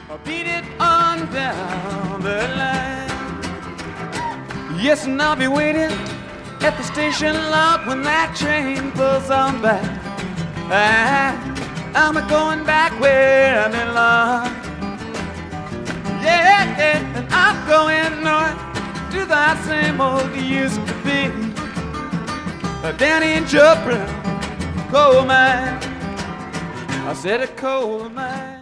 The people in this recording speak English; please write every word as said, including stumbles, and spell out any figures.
I'll beat it on down the line. Yes, and I'll be waiting at the station lot when that train pulls on by. I, I'm a going back where I belong. Yeah, yeah, and I'm going north to that same old used to be. Down in Joe Brown, coal mine. I said a coal mine.